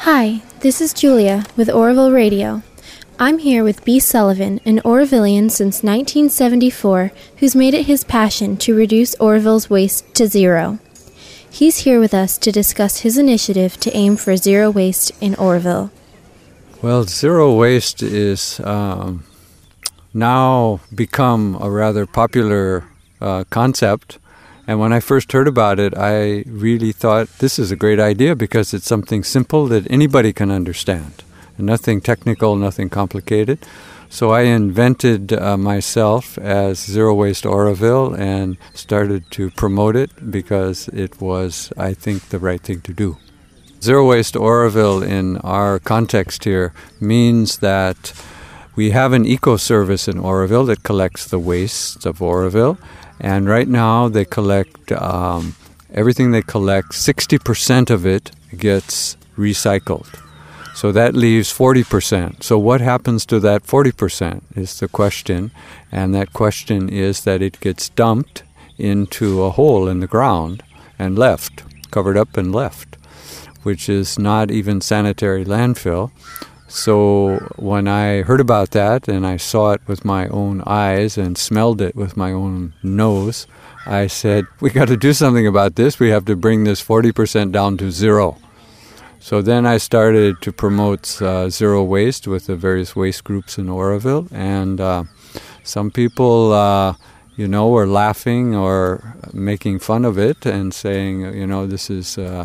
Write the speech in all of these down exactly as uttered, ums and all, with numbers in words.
Hi, this is Julia with Oroville Radio. I'm here with B. Sullivan, an Orovillian since nineteen seventy-four, who's made it his passion to reduce Oroville's waste to zero. He's here with us to discuss his initiative to aim for zero waste in Oroville. Well, zero waste is um, now become a rather popular uh, concept. And when I first heard about it, I really thought this is a great idea because it's something simple that anybody can understand. Nothing technical, nothing complicated. So I invented uh, myself as Zero Waste Oroville and started to promote it because it was, I think, the right thing to do. Zero Waste Oroville in our context here means that we have an eco-service in Oroville that collects the wastes of Oroville. And right now they collect, um, everything they collect, sixty percent of it gets recycled. So that leaves forty percent. So what happens to that forty percent is the question. And that question is that it gets dumped into a hole in the ground and left, covered up and left, which is not even sanitary landfill. So when I heard about that and I saw it with my own eyes and smelled it with my own nose, I said, we got to do something about this. We have to bring this forty percent down to zero. So then I started to promote uh, zero waste with the various waste groups in Oroville. And uh, some people, uh, you know, were laughing or making fun of it and saying, you know, this is Uh,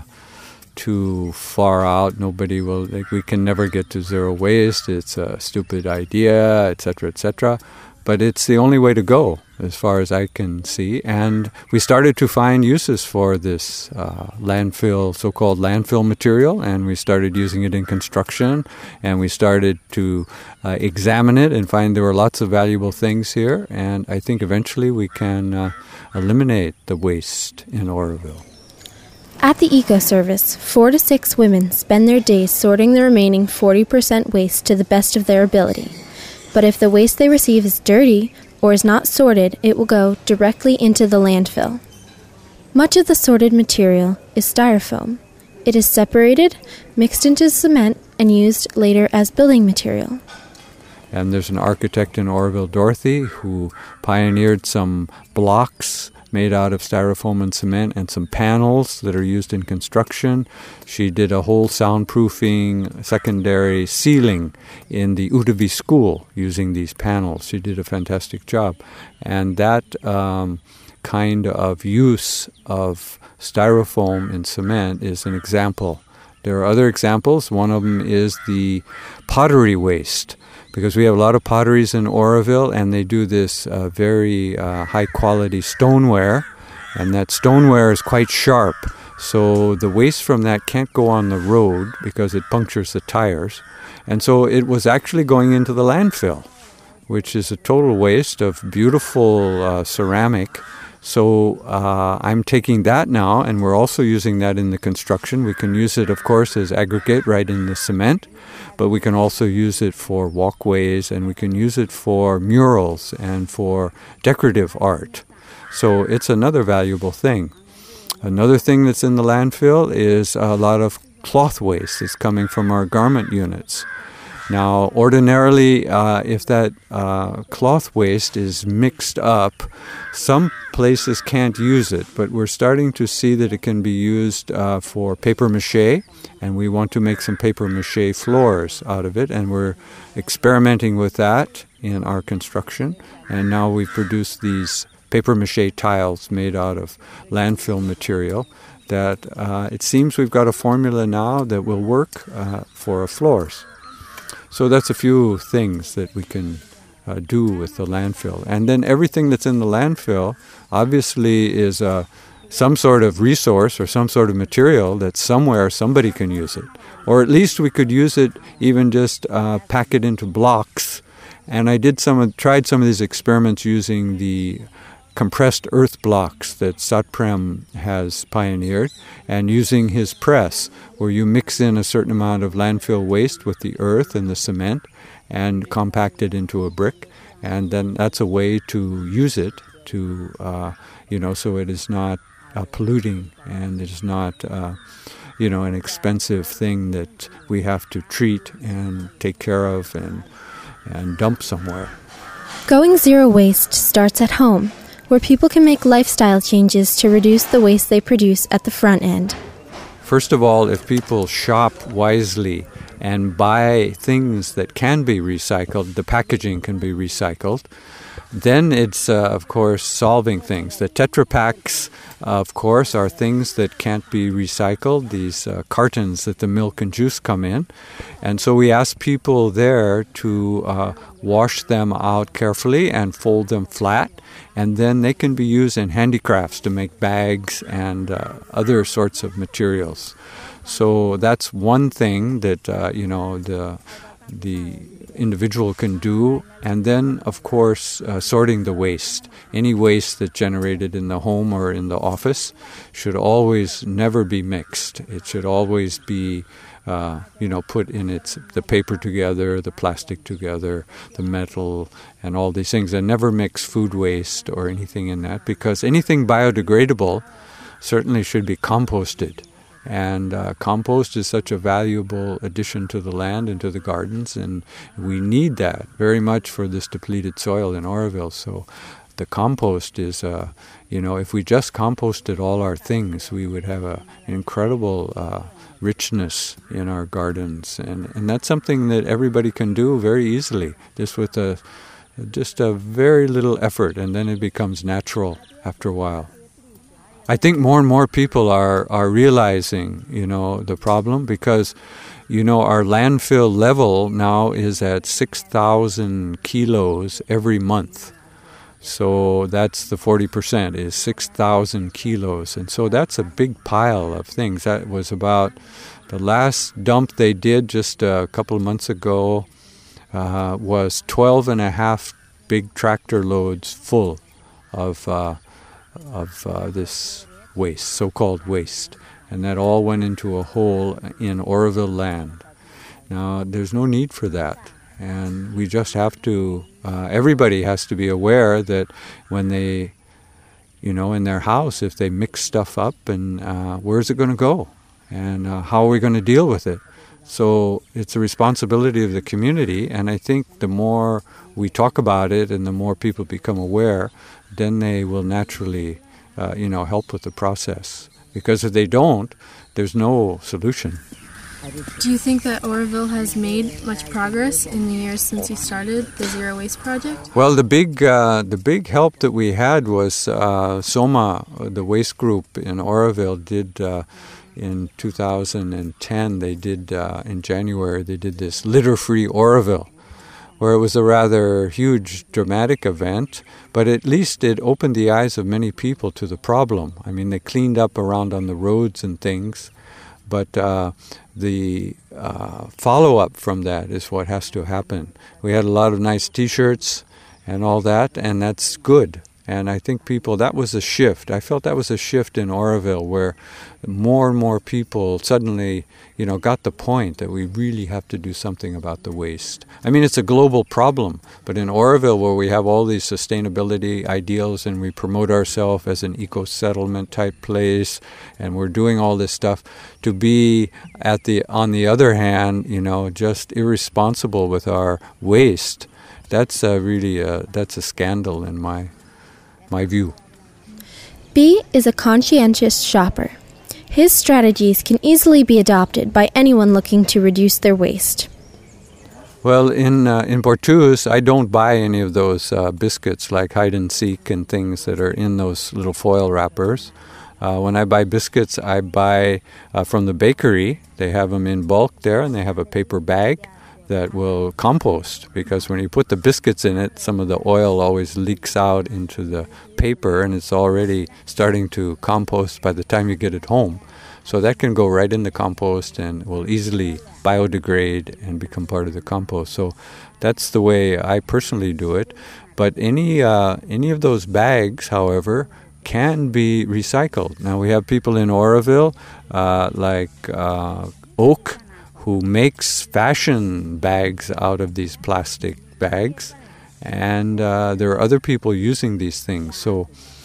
too far out. Nobody will, like, we can never get to zero waste. It's a stupid idea, et cetera, et cetera. But it's the only way to go, as far as I can see. And we started to find uses for this uh, landfill, so-called landfill material, and we started using it in construction, and we started to uh, examine it and find there were lots of valuable things here. And I think eventually we can uh, eliminate the waste in Oroville. At the Eco-Service, four to six women spend their days sorting the remaining forty percent waste to the best of their ability. But if the waste they receive is dirty or is not sorted, it will go directly into the landfill. Much of the sorted material is styrofoam. It is separated, mixed into cement, and used later as building material. And there's an architect in Oroville, Dorothy, who pioneered some blocks made out of styrofoam and cement and some panels that are used in construction. She did a whole soundproofing secondary ceiling in the Utavi school using these panels. She did a fantastic job. And that um, kind of use of styrofoam and cement is an example. There are other examples. One of them is the pottery waste, because we have a lot of potteries in Oroville, and they do this uh, very uh, high-quality stoneware, and that stoneware is quite sharp. So the waste from that can't go on the road because it punctures the tires. And so it was actually going into the landfill, which is a total waste of beautiful uh, ceramic. So uh, I'm taking that now, and we're also using that in the construction. We can use it, of course, as aggregate right in the cement, but we can also use it for walkways, and we can use it for murals and for decorative art. So it's another valuable thing. Another thing that's in the landfill is a lot of cloth waste that's coming from our garment units. Now, ordinarily, uh, if that uh, cloth waste is mixed up, some places can't use it, but we're starting to see that it can be used uh, for paper mache, and we want to make some paper mache floors out of it, and we're experimenting with that in our construction, and now we've produced these paper mache tiles made out of landfill material that uh, it seems we've got a formula now that will work uh, for our floors. So that's a few things that we can uh, do with the landfill. And then everything that's in the landfill obviously is uh, some sort of resource or some sort of material that somewhere somebody can use it. Or at least we could use it, even just uh, pack it into blocks. And I did some, tried some of these experiments using the compressed earth blocks that Satprem has pioneered, and using his press, where you mix in a certain amount of landfill waste with the earth and the cement and compact it into a brick, and then that's a way to use it to, uh, you know, so it is not uh, polluting and it is not, uh, you know, an expensive thing that we have to treat and take care of and and dump somewhere. Going zero waste starts at home, where people can make lifestyle changes to reduce the waste they produce at the front end. First of all, if people shop wisely and buy things that can be recycled, the packaging can be recycled, then it's, uh, of course, solving things. The Tetra Paks, of course, are things that can't be recycled, these uh, cartons that the milk and juice come in. And so we ask people there to uh, wash them out carefully and fold them flat, and then they can be used in handicrafts to make bags and uh, other sorts of materials. So that's one thing that, uh, you know, the the individual can do. And then, of course, uh, sorting the waste. Any waste that's generated in the home or in the office should always never be mixed. It should always be, uh, you know, put in its the paper together, the plastic together, the metal, and all these things. And never mix food waste or anything in that, because anything biodegradable certainly should be composted. And uh, compost is such a valuable addition to the land and to the gardens, and we need that very much for this depleted soil in Oroville. So the compost is, uh, you know, if we just composted all our things, we would have a, an incredible uh, richness in our gardens. And, and that's something that everybody can do very easily, just with a, just a very little effort, and then it becomes natural after a while. I think more and more people are, are realizing, you know, the problem, because, you know, our landfill level now is at six thousand kilos every month. So that's the forty percent is six thousand kilos. And so that's a big pile of things. That was about the last dump they did just a couple of months ago uh, was twelve and a half big tractor loads full of uh of uh, this waste, so-called waste, and that all went into a hole in Oroville land. Now, there's no need for that, and we just have to, uh, everybody has to be aware that when they, you know, in their house, if they mix stuff up, and uh, where's it going to go, and uh, how are we going to deal with it? So it's a responsibility of the community, and I think the more we talk about it and the more people become aware, then they will naturally, uh, you know, help with the process. Because if they don't, there's no solution. Do you think that Oroville has made much progress in the years since you started the Zero Waste Project? Well, the big uh, the big help that we had was uh, SOMA, the waste group in Oroville, did uh, in two thousand ten. They did uh, in January. They did this Litter-Free Oroville, where it was a rather huge, dramatic event, but at least it opened the eyes of many people to the problem. I mean, they cleaned up around on the roads and things, but uh, the uh, follow-up from that is what has to happen. We had a lot of nice T-shirts and all that, and that's good. And I think people, that was a shift. I felt that was a shift in Oroville, where more and more people suddenly, you know, got the point that we really have to do something about the waste. I mean, it's a global problem, but in Oroville, where we have all these sustainability ideals and we promote ourselves as an eco-settlement type place, and we're doing all this stuff, to be at the, on the other hand, you know, just irresponsible with our waste, that's uh, really, a, that's a scandal in my my view. B is a conscientious shopper. His strategies can easily be adopted by anyone looking to reduce their waste. Well, in uh, in Portuguese, I don't buy any of those uh, biscuits like hide and seek and things that are in those little foil wrappers. Uh, when I buy biscuits, I buy uh, from the bakery. They have them in bulk there, and they have a paper bag that will compost, because when you put the biscuits in it, some of the oil always leaks out into the paper, and it's already starting to compost by the time you get it home. So that can go right in the compost and will easily biodegrade and become part of the compost. So that's the way I personally do it. But any uh, any of those bags, however, can be recycled. Now we have people in Oroville, uh, like uh, Oak, who makes fashion bags out of these plastic bags, and uh, there are other people using these things. So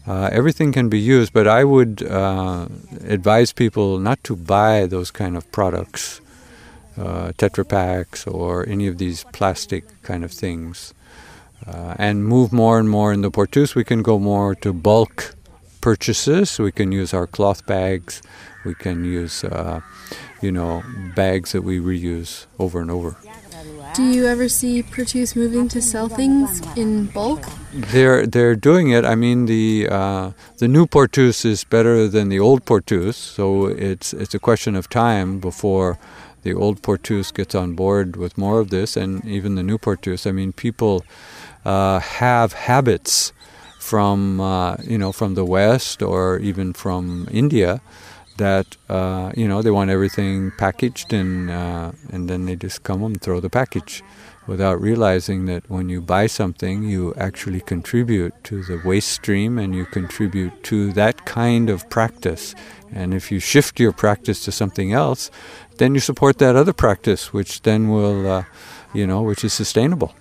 Uh, everything can be used, but I would uh, advise people not to buy those kind of products, uh, Tetra Paks or any of these plastic kind of things, uh, and move more and more in the Portus. We can go more to bulk purchases. We can use our cloth bags. We can use, uh, you know, bags that we reuse over and over. Do you ever see Portus moving to sell things in bulk? They're they're doing it. I mean, the uh, the new Portus is better than the old Portus, so it's it's a question of time before the old Portus gets on board with more of this, and even the new Portus. I mean, people uh, have habits from uh, you know from the West or even from India that uh, you know they want everything packaged, and uh, and then they just come and throw the package without realizing that when you buy something, you actually contribute to the waste stream and you contribute to that kind of practice. And if you shift your practice to something else, then you support that other practice, which then will, uh, you know, which is sustainable.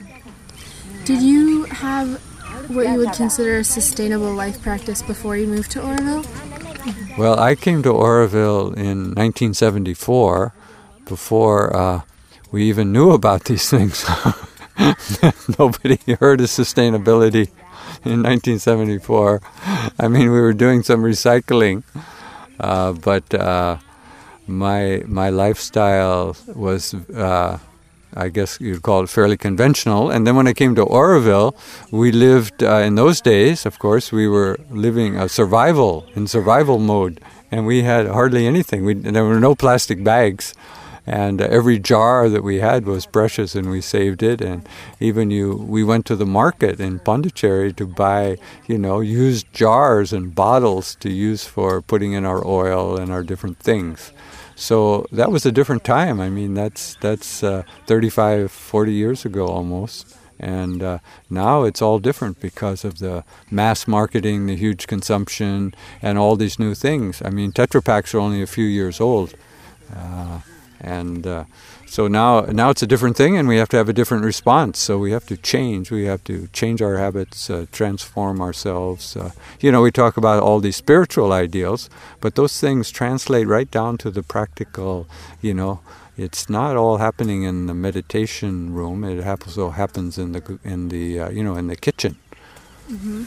Did you have what you would consider a sustainable life practice before you moved to Oroville? Well, I came to Oroville in nineteen seventy-four, before uh, we even knew about these things. Nobody heard of sustainability in nineteen seventy-four. I mean, we were doing some recycling, uh, but uh, my my lifestyle was, uh, I guess you'd call it fairly conventional. And then when I came to Oroville, we lived, uh, in those days, of course, we were living a survival, in survival mode. And we had hardly anything. We, there were no plastic bags. And uh, every jar that we had was precious, and we saved it. And even you, we went to the market in Pondicherry to buy, you know, used jars and bottles to use for putting in our oil and our different things. So that was a different time. I mean, that's that's uh, thirty-five, forty years ago almost. And uh, now it's all different because of the mass marketing, the huge consumption, and all these new things. I mean, Tetra Paks are only a few years old. Uh, and uh, so now now it's a different thing, and we have to have a different response. So we have to change. We have to change our habits, uh, transform ourselves. Uh, you know, we talk about all these spiritual ideals, but those things translate right down to the practical, you know. It's not all happening in the meditation room. It also happens in the in the uh, you know in the kitchen. Mm-hmm.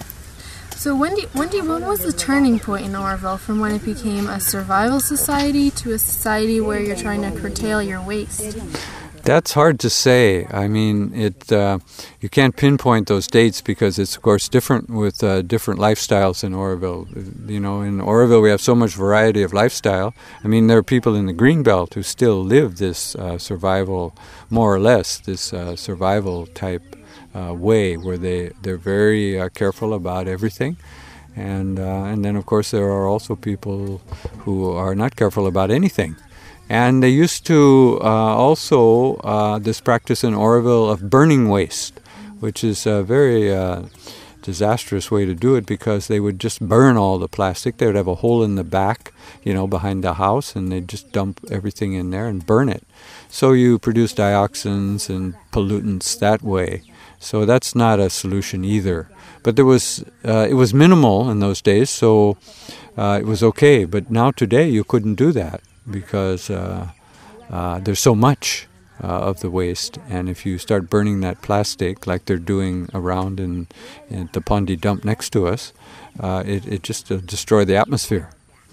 So when do, when do, when was the turning point in Oroville from when it became a survival society to a society where you're trying to curtail your waste? That's hard to say. I mean, it uh, you can't pinpoint those dates because it's, of course, different with uh, different lifestyles in Oroville. You know, in Oroville we have so much variety of lifestyle. I mean, there are people in the Greenbelt who still live this uh, survival, more or less, this uh, survival type uh, way where they, they're very uh, careful about everything. And, uh, and then, of course, there are also people who are not careful about anything. And they used to uh, also, uh, this practice in Oroville of burning waste, which is a very uh, disastrous way to do it because they would just burn all the plastic. They would have a hole in the back, you know, behind the house, and they'd just dump everything in there and burn it. So you produce dioxins and pollutants that way. So that's not a solution either. But there was, uh, it was minimal in those days, so uh, it was okay. But now today you couldn't do that, because uh, uh, there's so much uh, of the waste. And if you start burning that plastic like they're doing around in, in the Pondy dump next to us, uh, it, it just uh, destroy the atmosphere.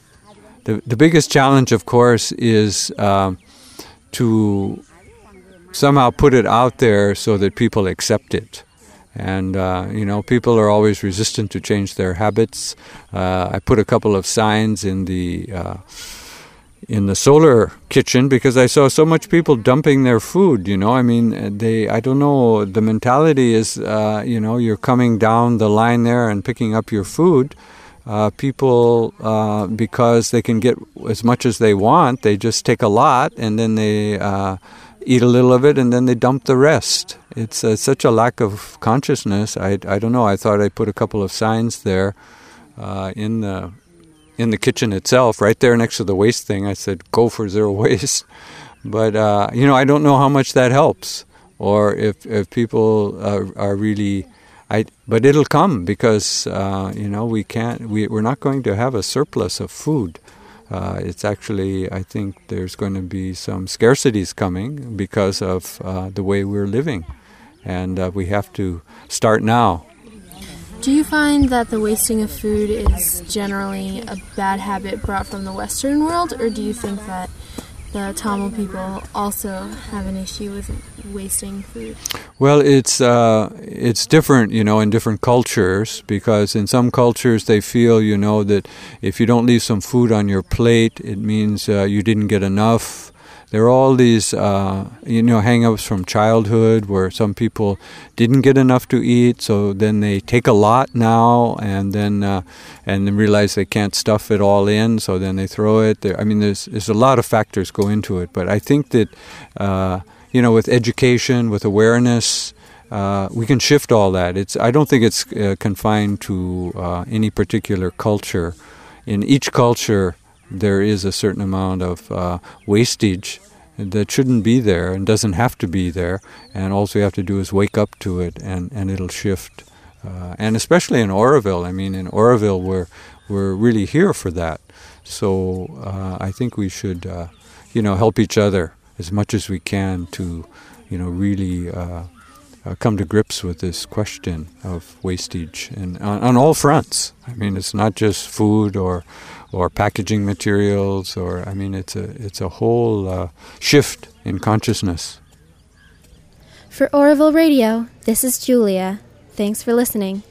The, the biggest challenge, of course, is uh, to somehow put it out there so that people accept it. And, uh, you know, people are always resistant to change their habits. Uh, I put a couple of signs in the... Uh, in the solar kitchen because I saw so much people dumping their food, you know. I mean, they, I don't know, the mentality is, uh, you know, you're coming down the line there and picking up your food. Uh, people, uh, because they can get as much as they want, they just take a lot and then they uh, eat a little of it and then they dump the rest. It's uh, such a lack of consciousness. I, I don't know, I thought I'd put a couple of signs there uh, in the... in the kitchen itself, right there next to the waste thing. I said, go for zero waste. But, uh, you know, I don't know how much that helps, or if, if people are, are really I, but it'll come because, uh, you know, we can't, we, we're not going to have a surplus of food. Uh, it's actually, I think there's going to be some scarcities coming because of uh, the way we're living. And uh, we have to start now. Do you find that the wasting of food is generally a bad habit brought from the Western world, or do you think that the Tamil people also have an issue with wasting food? Well, it's uh, it's different, you know, in different cultures, because in some cultures they feel, you know, that if you don't leave some food on your plate, it means uh, you didn't get enough. There are all these, uh, you know, hang-ups from childhood where some people didn't get enough to eat, so then they take a lot now and then uh, and then realize they can't stuff it all in, so then they throw it. There, I mean, there's there's a lot of factors go into it, but I think that, uh, you know, with education, with awareness, uh, we can shift all that. It's I don't think it's uh, confined to uh, any particular culture. In each culture, there is a certain amount of uh, wastage that shouldn't be there and doesn't have to be there, and all we have to do is wake up to it, and, and it'll shift. Uh, and especially in Oroville, I mean, in Oroville, we're, we're really here for that. So uh, I think we should, uh, you know, help each other as much as we can to, you know, really uh, uh, come to grips with this question of wastage, and on, on all fronts. I mean, it's not just food or or packaging materials, or I mean, it's a it's a whole uh, shift in consciousness. For Oroville Radio, this is Julia. Thanks for listening.